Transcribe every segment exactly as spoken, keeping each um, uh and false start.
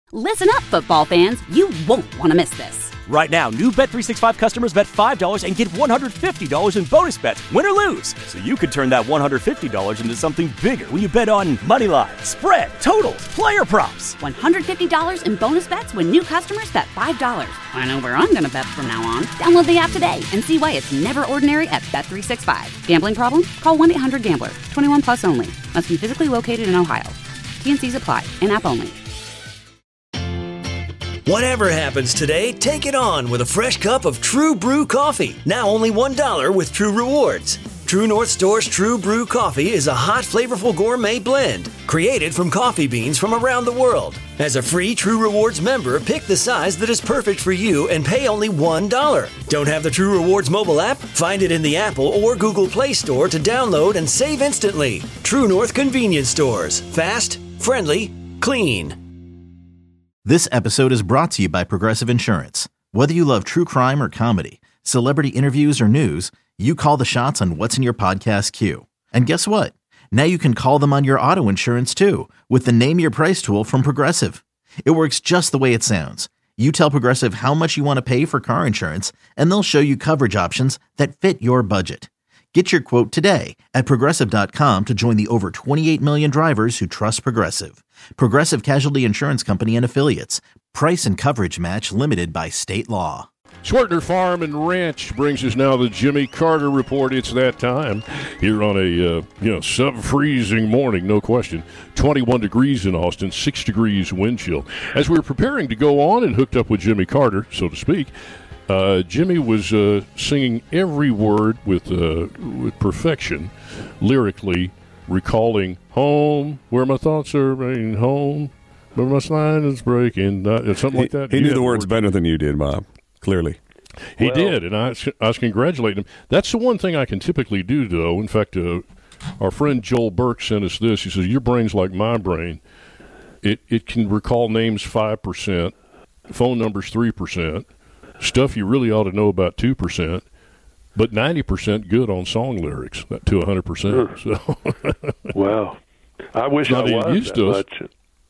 Listen up, football fans. You won't want to miss this. Right now, new Bet three sixty-five customers bet five dollars and get one hundred fifty dollars in bonus bets, win or lose. So you could turn that one hundred fifty dollars into something bigger when you bet on money line, spread, totals, player props. one hundred fifty dollars in bonus bets when new customers bet five dollars. I know where I'm going to bet from now on. Download the app today and see why it's never ordinary at Bet three sixty-five. Gambling problem? Call one eight hundred gambler. twenty-one plus only. Must be physically located in Ohio. T N Cs apply. In-app only. Whatever happens today, take it on with a fresh cup of True Brew coffee. Now only one dollar with True Rewards. True North Store's True Brew coffee is a hot, flavorful gourmet blend created from coffee beans from around the world. As a free True Rewards member, pick the size that is perfect for you and pay only one dollar. Don't have the True Rewards mobile app? Find it in the Apple or Google Play Store to download and save instantly. True North Convenience Stores. Fast, friendly, clean. This episode is brought to you by Progressive Insurance. Whether you love true crime or comedy, celebrity interviews or news, you call the shots on what's in your podcast queue. And guess what? Now you can call them on your auto insurance too with the Name Your Price tool from Progressive. It works just the way it sounds. You tell Progressive how much you want to pay for car insurance, and they'll show you coverage options that fit your budget. Get your quote today at Progressive dot com to join the over twenty-eight million drivers who trust Progressive. Progressive Casualty Insurance Company and Affiliates. Price and coverage match limited by state law. Schwertner Farm and Ranch brings us now the Jimmy Carter Report. It's that time here on a uh, you know sub-freezing morning, no question. twenty-one degrees in Austin, six degrees wind chill. As we were preparing to go on and hooked up with Jimmy Carter, so to speak, Uh, Jimmy was uh, singing every word with uh, with perfection, lyrically, recalling home, where my thoughts are raining, home, where my spine is breaking, uh, something like that. He, he knew the words better than you did, Bob, clearly. He well, did, and I, I was congratulating him. That's the one thing I can typically do, though. In fact, uh, our friend Joel Burke sent us this. He says, your brain's like my brain. It, it can recall names five percent, phone numbers three percent. Stuff you really ought to know about two percent, but ninety percent good on song lyrics to one hundred percent. Sure. So. Wow. I wish Not I was used that to much.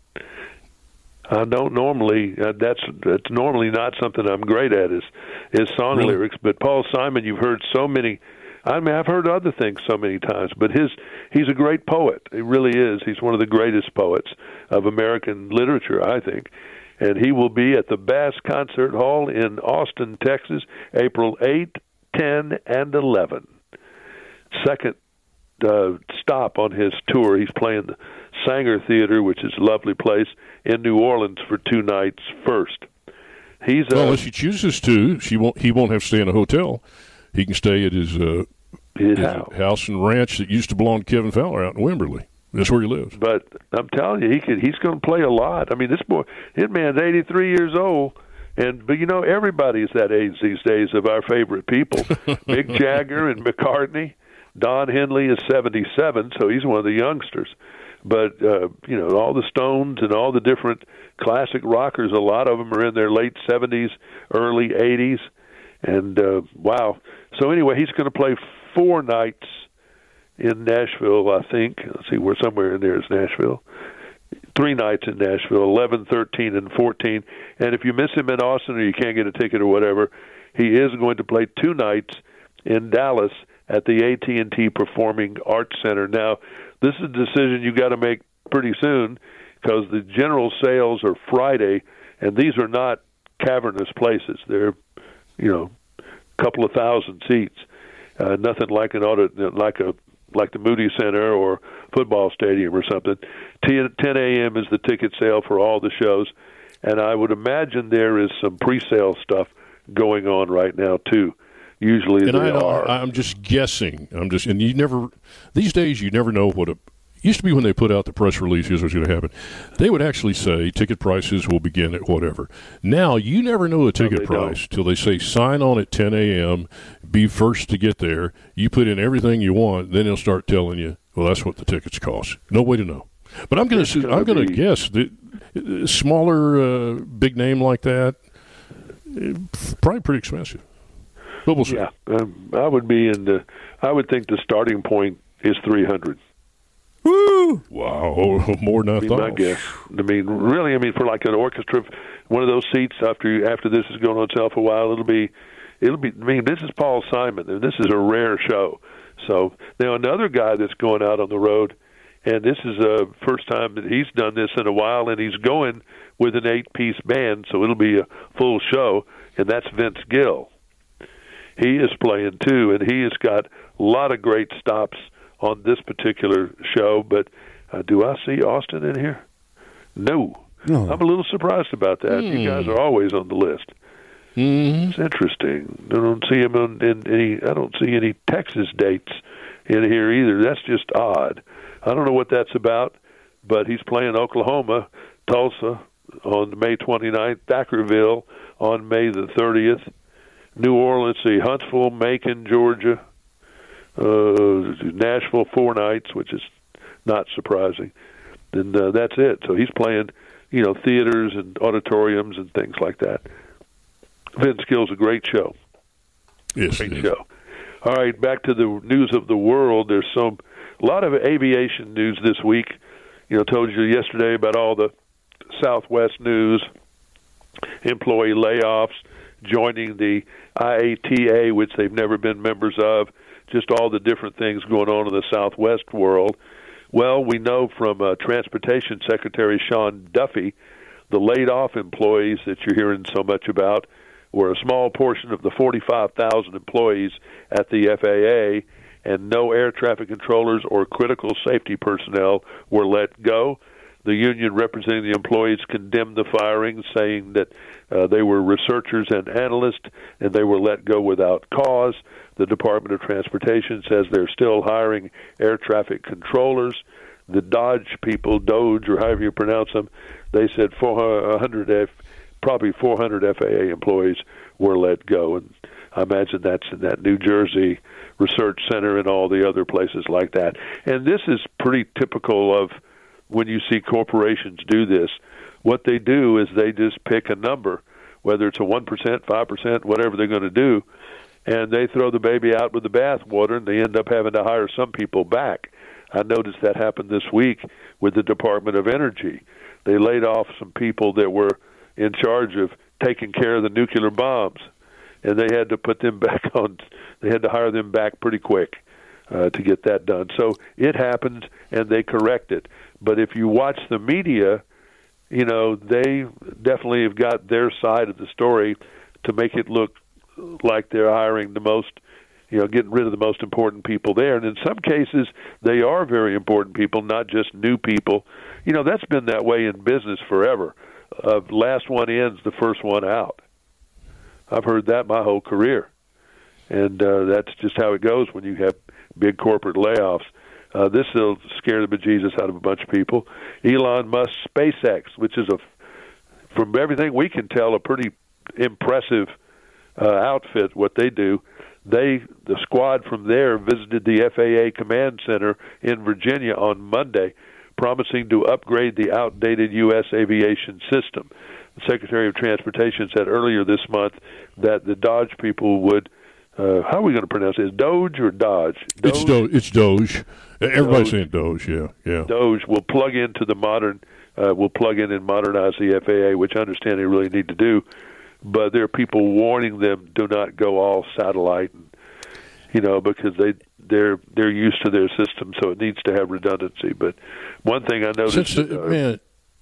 I don't normally, uh, that's that's normally not something I'm great at is, is song Really? lyrics. But Paul Simon, you've heard so many, I mean, I've heard other things so many times, but his he's a great poet. He really is. He's one of the greatest poets of American literature, I think. And he will be at the Bass Concert Hall in Austin, Texas, April eighth, ten, and eleven. Second uh, stop on his tour. He's playing the Sanger Theater, which is a lovely place, in New Orleans for two nights first. He's uh, well, unless he chooses to, she won't. He won't have to stay in a hotel. He can stay at his, uh, his his house. house and ranch that used to belong to Kevin Fowler out in Wimberley. That's where he lives. But I'm telling you, he could. He's going to play a lot. I mean, this boy, his man's eighty-three years old, and but you know, everybody's that age these days of our favorite people. Mick Jagger and McCartney. Don Henley is seventy-seven, so he's one of the youngsters. But uh, you know, all the Stones and all the different classic rockers, a lot of them are in their late seventies, early eighties, and uh, wow. So anyway, he's going to play four nights in Nashville, I think. Let's see, we're somewhere in there is Nashville. Three nights in Nashville, eleven, thirteen, and fourteen. And if you miss him in Austin or you can't get a ticket or whatever, he is going to play two nights in Dallas at the A T and T Performing Arts Center. Now, this is a decision you got to make pretty soon because the general sales are Friday, and these are not cavernous places. They're, you know, a couple of thousand seats. Uh, nothing like an audit, like a like the Moody Center or football stadium or something. ten a.m. is the ticket sale for all the shows, and I would imagine there is some pre-sale stuff going on right now too. Usually and they I, are. I'm just guessing. I'm just, and you never. These days, you never know what a. Used to be when they put out the press release, here's what's going to happen. They would actually say ticket prices will begin at whatever. Now, you never know the ticket no, price don't. till they say sign on at ten a.m., be first to get there. You put in everything you want, then they'll start telling you, well, that's what the tickets cost. No way to know. But I'm going to I'm going to guess that uh, smaller, uh, big name like that, uh, probably pretty expensive. But we'll see. Yeah, um, I would be in the. I would think the starting point is three hundred. Woo! Wow, more than I, I mean, thought. my guess. I mean, really, I mean, for like an orchestra, one of those seats after you, after this is going on sale for a while, it'll be, it'll be. I mean, this is Paul Simon, and this is a rare show. So now another guy that's going out on the road, and this is the first time that he's done this in a while, and he's going with an eight-piece band, so it'll be a full show, and that's Vince Gill. He is playing too, and he has got a lot of great stops on this particular show. But uh, do I see Austin in here? No. no. I'm a little surprised about that. Mm. You guys are always on the list. Mm-hmm. It's interesting. I don't see him on, in any. I don't see any Texas dates in here either. That's just odd. I don't know what that's about, but he's playing Oklahoma, Tulsa on May twenty-ninth, Thackerville on May the thirtieth, New Orleans, see Huntsville, Macon, Georgia, uh, Nashville four nights, which is not surprising. And uh, that's it. So he's playing, you know, theaters and auditoriums and things like that. Vince Gill's a great show. Yes, great show. All right, back to the news of the world. There's some a lot of aviation news this week. You know, told you yesterday about all the Southwest news, employee layoffs, joining the I A T A, which they've never been members of, just all the different things going on in the Southwest world. Well, we know from uh, Transportation Secretary Sean Duffy, the laid-off employees that you're hearing so much about were a small portion of the forty-five thousand employees at the F A A, and no air traffic controllers or critical safety personnel were let go. The union representing the employees condemned the firing, saying that uh, they were researchers and analysts, and they were let go without cause. The Department of Transportation says they're still hiring air traffic controllers. The Dodge people, Doge, or however you pronounce them, they said four hundred, F, probably four hundred F A A employees were let go. And I imagine that's in that New Jersey Research Center and all the other places like that. And this is pretty typical of when you see corporations do this. What they do is they just pick a number, whether it's a one percent, five percent, whatever they're going to do, and they throw the baby out with the bathwater, and they end up having to hire some people back. I noticed that happened this week with the Department of Energy. They laid off some people that were in charge of taking care of the nuclear bombs, and they had to put them back on. They had to hire them back pretty quick uh, to get that done. So it happens, and they correct it. But if you watch the media, you know, they definitely have got their side of the story to make it look like they're hiring the most, you know, getting rid of the most important people there. And in some cases, they are very important people, not just new people. You know, that's been that way in business forever. Uh, last one in, the first one out. I've heard that my whole career. And uh, that's just how it goes when you have big corporate layoffs. Uh, this will scare the bejesus out of a bunch of people. Elon Musk SpaceX, which is, a, from everything we can tell, a pretty impressive uh, outfit, what they do. They, the squad from there visited the F A A Command Center in Virginia on Monday, promising to upgrade the outdated U S aviation system. The Secretary of Transportation said earlier this month that the Dodge people would, uh, how are we going to pronounce it? Doge or Dodge? Doge? It's, Do- it's Doge. Everybody's Doge. saying Doge, yeah. yeah. Doge will plug into the modern, uh, will plug in and modernize the F A A, which I understand they really need to do. But there are people warning them, do not go all satellite, and, you know, because they they're they're used to their system, so it needs to have redundancy. But one thing I noticed, Since the, uh, man,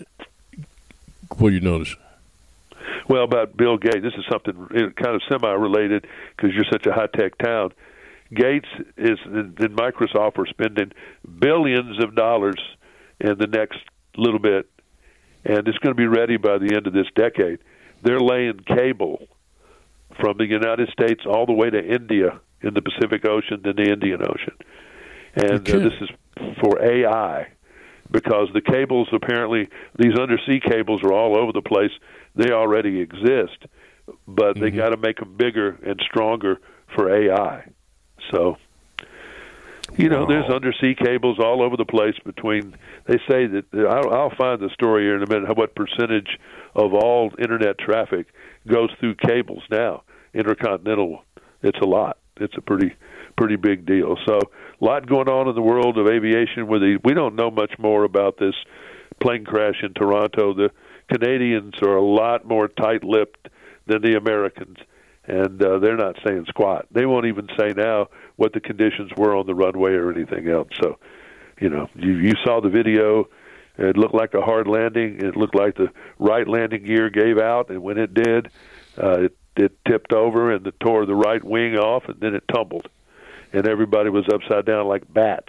what do you notice? Well, about Bill Gates, this is something kind of semi-related because you're such a high-tech town. Gates is and Microsoft are spending billions of dollars in the next little bit, and it's going to be ready by the end of this decade. They're laying cable from the United States all the way to India in the Pacific Ocean and the Indian Ocean. And uh, this is for A I, because the cables, apparently, these undersea cables are all over the place. They already exist, but mm-hmm. they got to make them bigger and stronger for A I. So, you know, wow. there's undersea cables all over the place between, they say that, I'll, I'll find the story here in a minute, what percentage of all Internet traffic goes through cables now, intercontinental. It's a lot. it's a pretty pretty big deal. So a lot going on in the world of aviation. Where the, we don't know much more about this plane crash in Toronto. The Canadians are a lot more tight-lipped than the Americans, and uh, they're not saying squat. They won't even say now what the conditions were on the runway or anything else. So, you know, you, you saw the video. It looked like a hard landing. It looked like the right landing gear gave out, and when it did, uh, it, it tipped over and it tore the right wing off, and then it tumbled. And everybody was upside down like bats.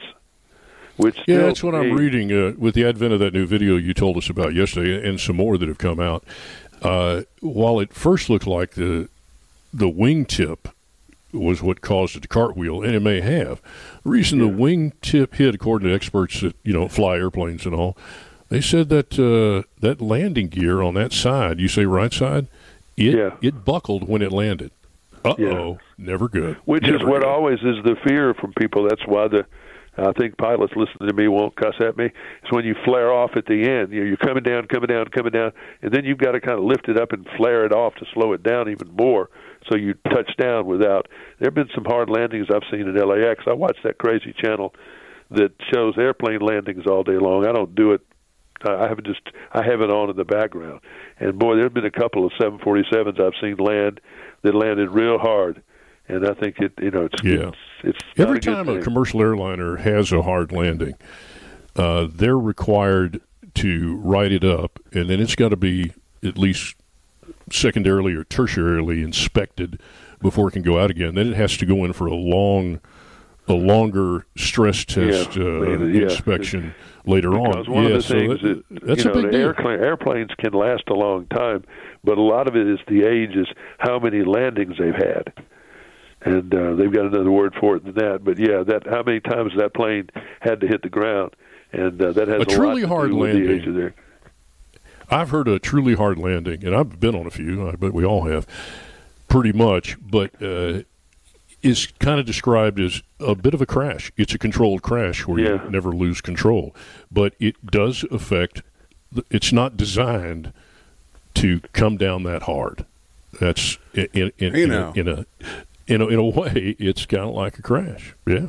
Which yeah, that's what I'm reading uh, with the advent of that new video you told us about yesterday and some more that have come out. Uh, while it first looked like the the wingtip was what caused it to cartwheel, and it may have. The reason yeah. the wingtip hit, according to experts that you know fly airplanes and all, they said that uh, that landing gear on that side, you say right side, it yeah. it buckled when it landed. Uh-oh, yeah. never good. Which never is what good. always is the fear from people. That's why the I think pilots listening to me won't cuss at me. It's when you flare off at the end. You know, you're coming down, coming down, coming down, and then you've got to kind of lift it up and flare it off to slow it down even more so you touch down without. There have been some hard landings I've seen in L A X. I watch that crazy channel that shows airplane landings all day long. I don't do it. I have just I have it on in the background. And, boy, there have been a couple of seven forty-sevens I've seen land that landed real hard. And I think it, you know, it's yeah. it's, it's every time a commercial airliner has a hard landing, uh, they're required to write it up, and then it's got to be at least secondarily or tertiarily inspected before it can go out again. Then it has to go in for a long, a longer stress test yeah, uh, yeah. inspection later because on. One yeah, of the so things that, that that's you a know, big the deal. Airplane, airplanes can last a long time, but a lot of it is the age, is how many landings they've had. And uh, they've got another word for it than that. But, yeah, that how many times that plane had to hit the ground. And uh, that has a, a truly lot to hard do with landing. the age of their... I've heard a truly hard landing, and I've been on a few, I bet we all have, pretty much, but uh, is kind of described as a bit of a crash. It's a controlled crash where yeah. you never lose control. But it does affect – it's not designed to come down that hard. That's in, in, in, you in, know. a, in a in a in a way, it's kind of like a crash. Yeah.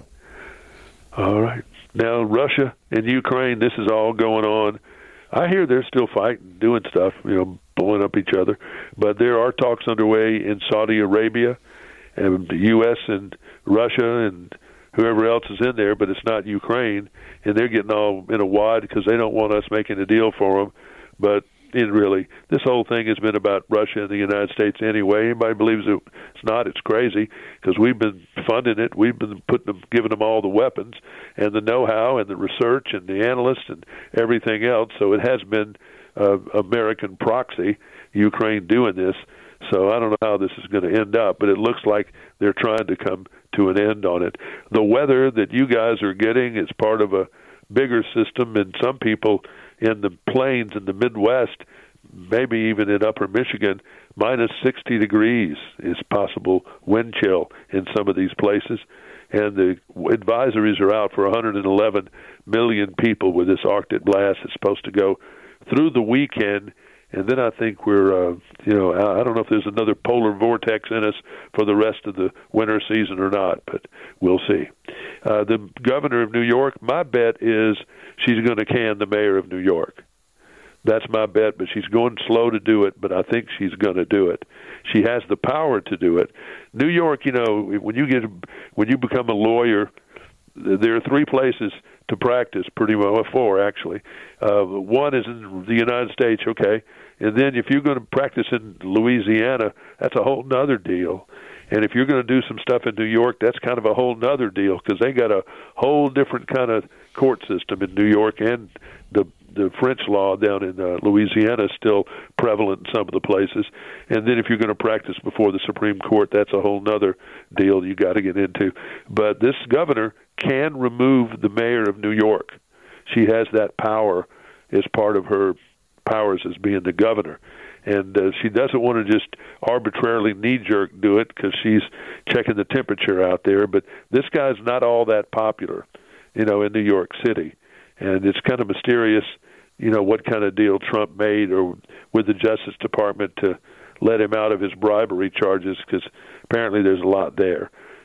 All right. Now, Russia and Ukraine, this is all going on. I hear they're still fighting, doing stuff, you know, blowing up each other. But there are talks underway in Saudi Arabia, and the U S and Russia and whoever else is in there, but it's not Ukraine. And they're getting all in a wad because they don't want us making a deal for them. But it really, this whole thing has been about Russia and the United States anyway. Anybody believes it's not, it's crazy, because we've been funding it. We've been putting them, giving them all the weapons and the know-how and the research and the analysts and everything else. So it has been uh, American proxy, Ukraine doing this. So I don't know how this is going to end up, but it looks like they're trying to come to an end on it. The weather that you guys are getting is part of a bigger system, and some people in the plains in the Midwest, maybe even in upper Michigan, minus sixty degrees is possible wind chill in some of these places. And the advisories are out for one hundred eleven million people with this Arctic blast. It's supposed to go through the weekend. And then I think we're, uh, you know, I don't know if there's another polar vortex in us for the rest of the winter season or not, but we'll see. Uh, the governor of New York, my bet is she's going to can the mayor of New York. That's my bet, but she's going slow to do it, but I think she's going to do it. She has the power to do it. New York, you know, when you get when you become a lawyer, there are three places to practice, pretty well, four actually. Uh, one is in the United States, okay, and then if you're going to practice in Louisiana, that's a whole nother deal. And if you're going to do some stuff in New York, that's kind of a whole nother deal, because they got a whole different kind of court system in New York, and the the French law down in uh, Louisiana is still prevalent in some of the places. And then if you're going to practice before the Supreme Court, that's a whole nother deal you got to get into. But this governor can remove the mayor of New York. She has that power as part of her powers as being the governor. And uh, she doesn't want to just arbitrarily knee-jerk do it because she's checking the temperature out there. But this guy's not all that popular, you know, in New York City. And it's kind of mysterious, you know, what kind of deal Trump made or with the Justice Department to let him out of his bribery charges, because apparently there's a lot there.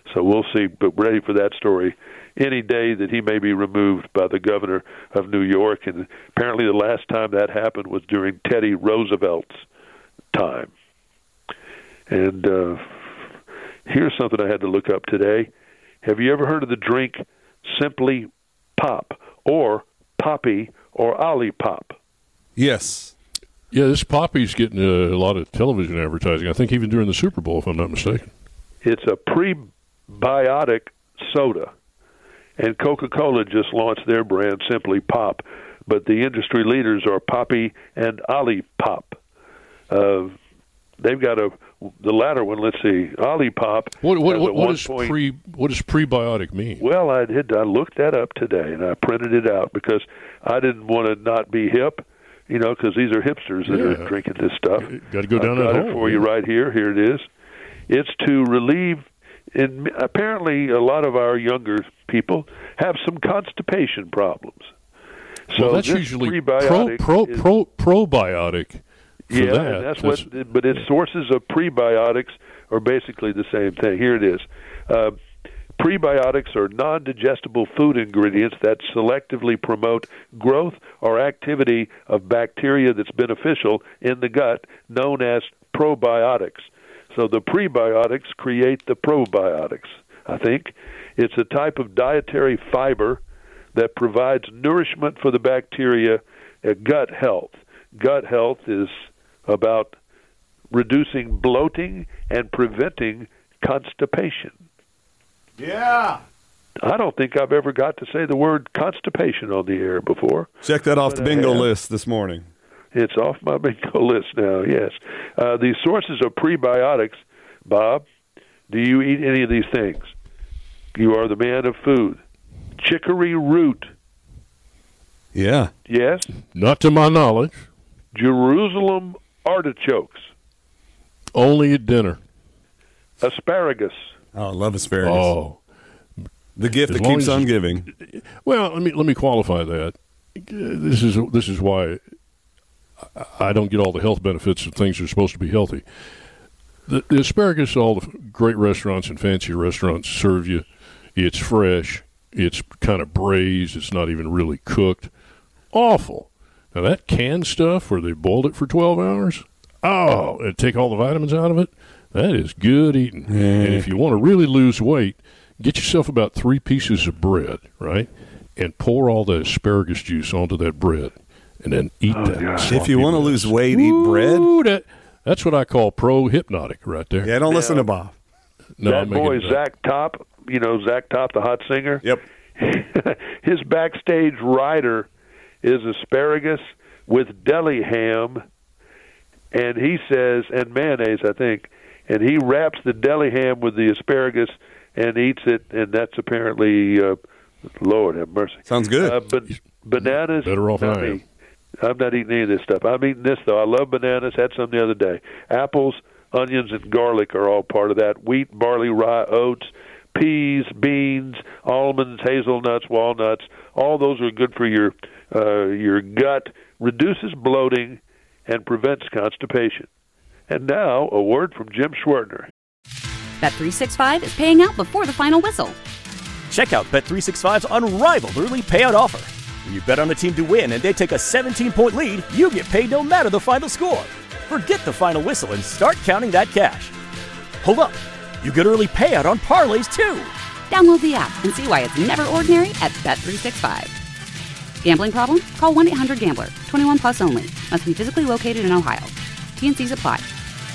So we'll see, but ready for that story any day that he may be removed by the governor of New York. And apparently the last time that happened was during Teddy Roosevelt's time. And uh, here's something I had to look up today. Have you ever heard of the drink Simply Pop, or Poppy, or Olipop? Yes. Yeah, this Poppy's getting a, a lot of television advertising. I think even during the Super Bowl, if I'm not mistaken. It's a prebiotic soda. And Coca-Cola just launched their brand, Simply Pop. But the industry leaders are Poppy and Olipop. Uh, they've got a the latter one. Let's see, Olipop. What what what, what does point, pre what does prebiotic mean? Well, I did. I looked that up today, and I printed it out because I didn't want to not be hip. You know, because these are hipsters that yeah. are drinking this stuff. Got to go down I've that got hole. it for you right here. Here it is. It's to relieve. And apparently, a lot of our younger people have some constipation problems. So well, that's this usually prebiotic pro, pro, is, pro, probiotic. For yeah, that. and that's, that's what. But its sources of prebiotics are basically the same thing. Here it is. Uh, Prebiotics are non-digestible food ingredients that selectively promote growth or activity of bacteria that's beneficial in the gut, known as probiotics. So the prebiotics create the probiotics, I think. It's a type of dietary fiber that provides nourishment for the bacteria at gut health. Gut health is about reducing bloating and preventing constipation. Yeah. I don't think I've ever got to say the word constipation on the air before. Check that off but the bingo have. list this morning. It's off my bingo list now, yes. Uh, the sources of prebiotics, Bob, do you eat any of these things? You are the man of food. Chicory root. Yeah. Yes? Not to my knowledge. Jerusalem artichokes. Only at dinner. Asparagus. Oh, I love asparagus. Oh. The gift As that long keeps as- on giving. Well, let me let me qualify that. This is this is why I don't get all the health benefits of things that are supposed to be healthy. The, the asparagus, all the great restaurants and fancy restaurants serve you. It's fresh. It's kind of braised. It's not even really cooked. Awful. Now that canned stuff where they boiled it for twelve hours, oh, and take all the vitamins out of it, that is good eating. Yeah. And if you want to really lose weight, get yourself about three pieces of bread, right? And pour all the asparagus juice onto that bread, and then eat Oh, that. gosh. If you want to lose weight, Ooh, eat bread. That, that's what I call pro-hypnotic right there. Yeah, don't listen Yeah. to Bob. No, that I'm making boy, it up. Zach Top, you know, Zach Top, the hot singer. Yep. His backstage rider is asparagus with deli ham, and he says, and mayonnaise, I think, and he wraps the deli ham with the asparagus and eats it, and that's apparently, uh, Lord have mercy. Sounds good. Uh, but bananas, Better off not I am. me. I'm not eating any of this stuff. I'm eating this, though. I love bananas. Had some the other day. Apples, onions, and garlic are all part of that. Wheat, barley, rye, oats, peas, beans, almonds, hazelnuts, walnuts. All those are good for your uh, your gut, reduces bloating, and prevents constipation. And now, a word from Jim Schwertner. Bet three sixty-five is paying out before the final whistle. Check out Bet three sixty-five's unrivaled early payout offer. When you bet on a team to win and they take a seventeen-point lead, you get paid no matter the final score. Forget the final whistle and start counting that cash. Hold up. You get early payout on parlays, too. Download the app and see why it's never ordinary at Bet three sixty-five. Gambling problem? Call one eight hundred gambler. twenty-one plus only. Must be physically located in Ohio. T N Cs apply.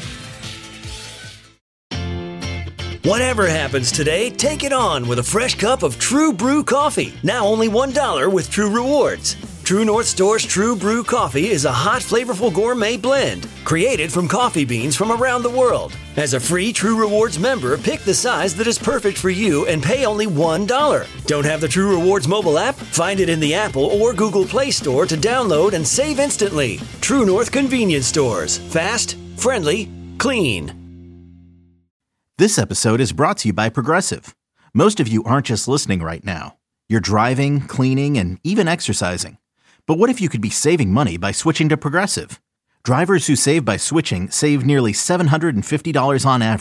Whatever happens today, take it on with a fresh cup of True Brew coffee. Now only one dollar with True Rewards. True North Store's True Brew coffee is a hot, flavorful gourmet blend created from coffee beans from around the world. As a free True Rewards member, pick the size that is perfect for you and pay only one dollar. Don't have the True Rewards mobile app? Find it in the Apple or Google Play Store to download and save instantly. True North Convenience Stores. Fast, friendly, clean. This episode is brought to you by Progressive. Most of you aren't just listening right now. You're driving, cleaning, and even exercising. But what if you could be saving money by switching to Progressive? Drivers who save by switching save nearly seven hundred fifty dollars on average.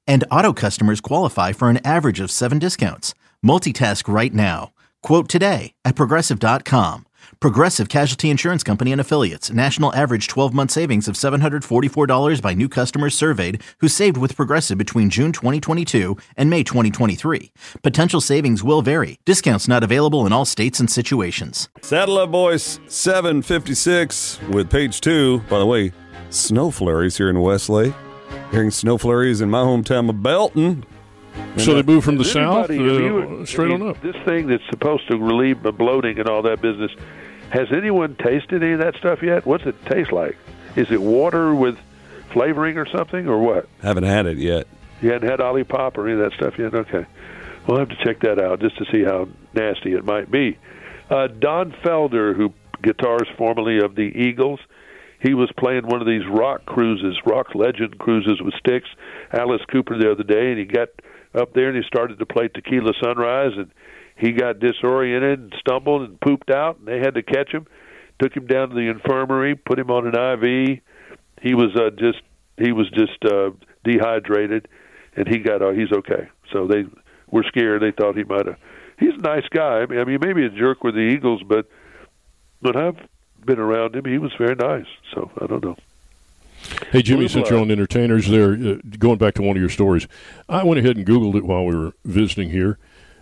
And Auto customers qualify for an average of seven discounts. Multitask right now. Quote today at Progressive dot com. Progressive Casualty Insurance Company and Affiliates. National average twelve-month savings of seven hundred forty-four dollars by new customers surveyed who saved with Progressive between June twenty twenty-two and May twenty twenty-three. Potential savings will vary. Discounts not available in all states and situations. Saddle up, boys. seven fifty-six with page two. By the way, snow flurries here in Westlake. Hearing snow flurries in my hometown of Belton. So they moved from the south uh, you, straight I mean, on up. This thing that's supposed to relieve the bloating and all that business, has anyone tasted any of that stuff yet? What's it taste like? Is it water with flavoring or something, or what? Haven't had it yet. You hadn't had Olipop or any of that stuff yet? Okay. We'll have to check that out just to see how nasty it might be. Uh, Don Felder, who guitars formerly of the Eagles, he was playing one of these rock cruises, rock legend cruises with Styx, Alice Cooper the other day, and he got up there and he started to play Tequila Sunrise, and he got disoriented and stumbled and pooped out, and they had to catch him, took him down to the infirmary, put him on an I V. He was uh, just he was just uh, dehydrated, and he got uh, he's okay. So they were scared. They thought he might have. He's a nice guy. I mean, I mean, maybe a jerk with the Eagles, but when I've been around him, he was very nice. So I don't know. Hey, Jimmy, since you're on entertainers there, uh, going back to one of your stories, I went ahead and Googled it while we were visiting here,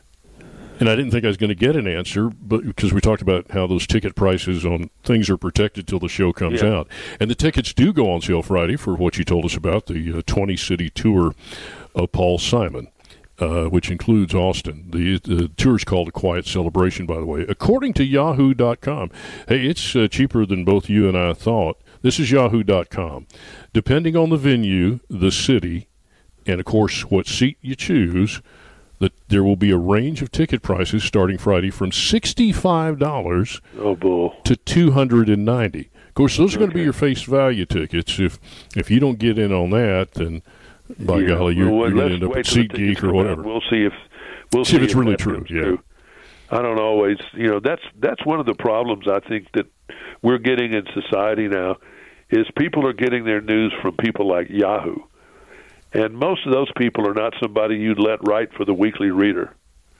and I didn't think I was going to get an answer, but because we talked about how those ticket prices on things are protected till the show comes yeah. out. And the tickets do go on sale Friday for what you told us about, the uh, twenty-city tour of Paul Simon. Uh, which includes Austin. The, the tour is called A Quiet Celebration, by the way. According to Yahoo dot com, hey, it's uh, cheaper than both you and I thought. This is Yahoo dot com. Depending on the venue, the city, and, of course, what seat you choose, that there will be a range of ticket prices starting Friday from sixty-five dollars oh, bull. to two hundred ninety dollars. Of course, those are going to Okay. be your face value tickets. If if you don't get in on that, then by yeah. golly, you're, well, you're going let's to end up wait at till the SeatGeek tickets or come out. whatever. We'll see if we'll See see if it's really that true, comes yeah. through. I don't always, you know, that's that's one of the problems I think that we're getting in society now is people are getting their news from people like Yahoo. And most of those people are not somebody you'd let write for the Weekly Reader.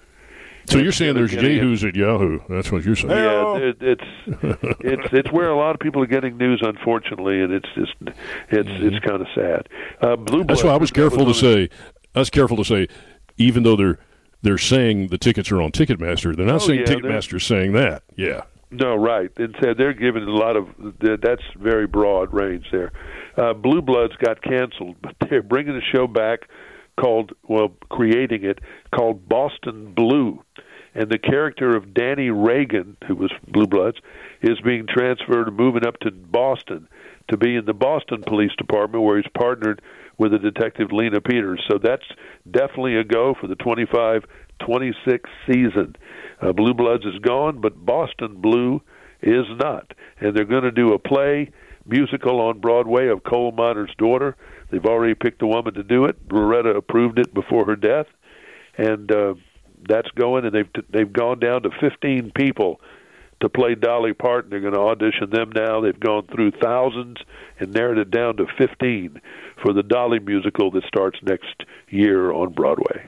So you're saying there's Getting it- Yahoos at Yahoo. That's what you're saying. Yeah, it, it's it's it's where a lot of people are getting news, unfortunately, and it's just it's Mm-hmm. it's kind of sad. Uh, Blue That's Blood- why I was careful to was on say, I was careful to say, even though they're they're saying the tickets are on Ticketmaster, they're not Oh, saying yeah, they're- Ticketmaster's saying that. Yeah. No, right. And so they're giving a lot of that's very broad range there. Uh, Blue Bloods got canceled, but they're bringing a show back called well, creating it called Boston Blue, and the character of Danny Reagan, who was Blue Bloods, is being transferred and moving up to Boston to be in the Boston Police Department, where he's partnered with the detective Lena Peters. So that's definitely a go for the twenty-five twenty-six season. Uh, Blue Bloods is gone, but Boston Blue is not. And they're going to do a play, musical on Broadway of Coal Miner's Daughter. They've already picked a woman to do it. Loretta approved it before her death. And uh, that's going, and they've, they've gone down to fifteen people to play Dolly Parton. They're going to audition them now. They've gone through thousands and narrowed it down to fifteen for the Dolly musical that starts next year on Broadway.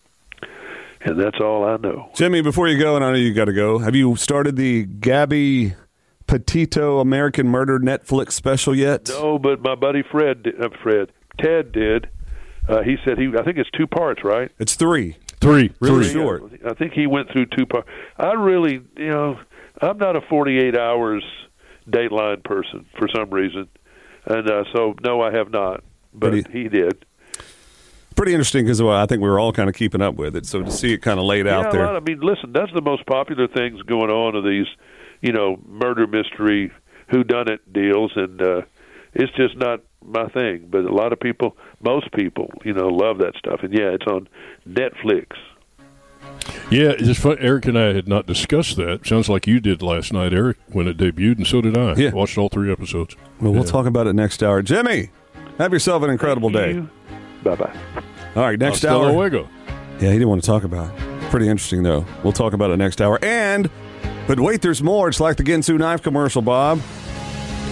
And that's all I know. Jimmy, before you go, and I know you got to go, have you started the Gabby Petito American Murder Netflix special yet? No, but my buddy Fred, did- uh, Fred, Ted did. Uh, he said he. I think it's two parts, right? It's three. Three. Really Three. short. I think he went through two parts. I really, you know, I'm not a forty-eight hours Dateline person for some reason, and uh, so no, I have not. But Pretty- he did. Pretty interesting because well, I think we were all kind of keeping up with it. So to see it kind of laid Yeah, out a there. lot. I mean, listen, that's the most popular things going on of these, you know, murder mystery, whodunit deals, and uh, it's just not my thing. But a lot of people, most people, you know, love that stuff. And yeah, it's on Netflix. Yeah, it's just fun. Eric and I had not discussed that. Sounds like you did last night, Eric, when it debuted, and so did I. Yeah. Watched all three episodes. Well, we'll Yeah. talk about it next hour. Jimmy, have yourself an incredible day. Bye bye. All right, next Hasta hour. luego. Yeah, he didn't want to talk about it. Pretty interesting, though. We'll talk about it next hour. And, but wait, there's more. It's like the Ginsu knife commercial, Bob.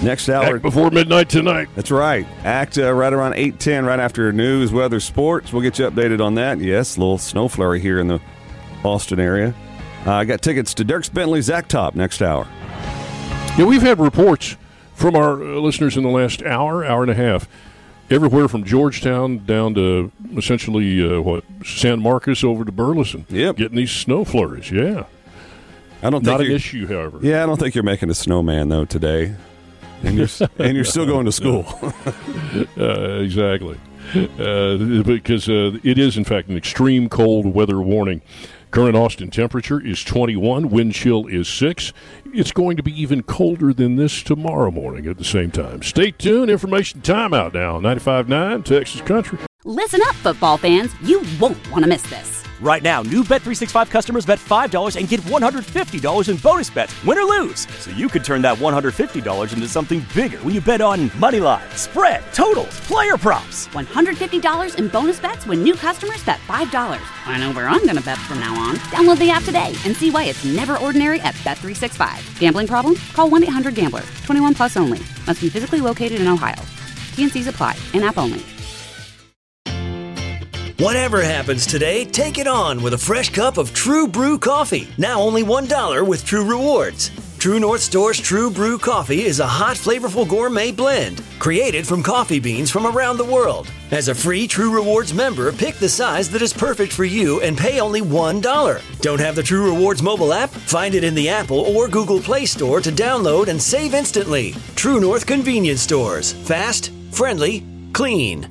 Next hour. Act before midnight tonight. That's right. Act uh, right around eight ten, right after news, weather, sports. We'll get you updated on that. Yes, a little snow flurry here in the Austin area. Uh, I got tickets to Dierks Bentley Zack Top next hour. Yeah, we've had reports from our uh, listeners in the last hour, hour and a half, everywhere from Georgetown down to essentially, uh, what, San Marcos over to Burleson. Yep. Getting these snow flurries, yeah. I don't Not think an issue, however. Yeah, I don't think you're making a snowman, though, today. And you're, and you're still going to school. uh, exactly. Uh, because uh, it is, in fact, an extreme cold weather warning. Current Austin temperature is twenty-one. Wind chill is six. It's going to be even colder than this tomorrow morning at the same time. Stay tuned. Information timeout now. ninety-five point nine Texas Country. Listen up, football fans. You won't want to miss this. Right now, new Bet three sixty-five customers bet five dollars and get one hundred fifty dollars in bonus bets, win or lose. So you could turn that one hundred fifty dollars into something bigger when you bet on money line, spread, totals, player props. one hundred fifty dollars in bonus bets when new customers bet five dollars. I know where I'm going to bet from now on. Download the app today and see why it's never ordinary at Bet three sixty-five. Gambling problem? Call one eight hundred gambler. twenty-one plus only. Must be physically located in Ohio. T and C's apply. In-app only. Whatever happens today, take it on with a fresh cup of True Brew coffee. Now only one dollar with True Rewards. True North Store's True Brew coffee is a hot, flavorful gourmet blend created from coffee beans from around the world. As a free True Rewards member, pick the size that is perfect for you and pay only one dollar. Don't have the True Rewards mobile app? Find it in the Apple or Google Play Store to download and save instantly. True North Convenience Stores. Fast, friendly, clean.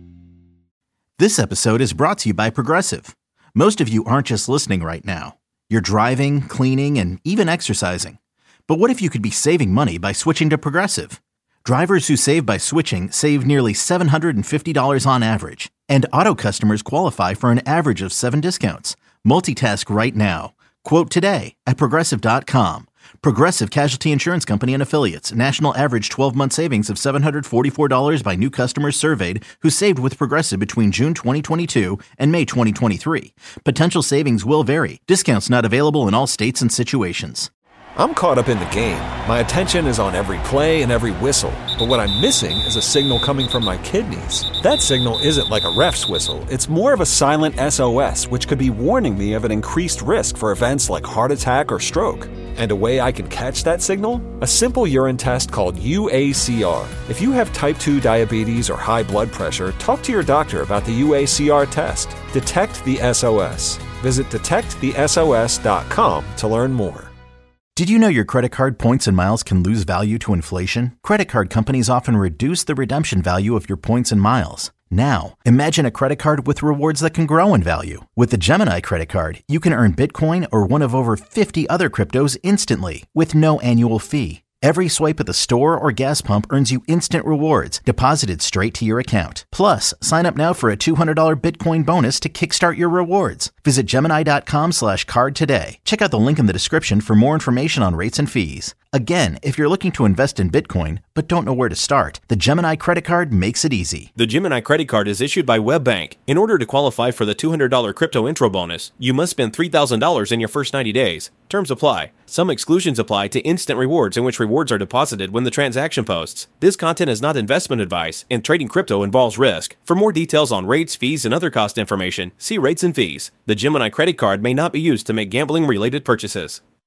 This episode is brought to you by Progressive. Most of you aren't just listening right now. You're driving, cleaning, and even exercising. But what if you could be saving money by switching to Progressive? Drivers who save by switching save nearly seven hundred fifty dollars on average. And auto customers qualify for an average of seven discounts. Multitask right now. Quote today at Progressive dot com. Progressive Casualty Insurance Company and Affiliates. National average twelve-month savings of seven hundred forty-four dollars by new customers surveyed who saved with Progressive between June twenty twenty-two and May twenty twenty-three. Potential savings will vary. Discounts not available in all states and situations. I'm caught up in the game. My attention is on every play and every whistle. But what I'm missing is a signal coming from my kidneys. That signal isn't like a ref's whistle. It's more of a silent S O S, which could be warning me of an increased risk for events like heart attack or stroke. And a way I can catch that signal? A simple urine test called U A C R. If you have type two diabetes or high blood pressure, talk to your doctor about the U A C R test. Detect the S O S. Visit detect the S O S dot com to learn more. Did you know your credit card points and miles can lose value to inflation? Credit card companies often reduce the redemption value of your points and miles. Now, imagine a credit card with rewards that can grow in value. With the Gemini credit card, you can earn Bitcoin or one of over fifty other cryptos instantly with no annual fee. Every swipe at the store or gas pump earns you instant rewards deposited straight to your account. Plus, sign up now for a two hundred dollars Bitcoin bonus to kickstart your rewards. Visit Gemini dot com slash card today. Check out the link in the description for more information on rates and fees. Again, if you're looking to invest in Bitcoin but don't know where to start, the Gemini credit card makes it easy. The Gemini credit card is issued by WebBank. In order to qualify for the two hundred dollars crypto intro bonus, you must spend three thousand dollars in your first ninety days. Terms apply. Some exclusions apply to instant rewards in which rewards are deposited when the transaction posts. This content is not investment advice, and trading crypto involves risk. For more details on rates, fees, and other cost information, see rates and fees. The Gemini credit card may not be used to make gambling-related purchases.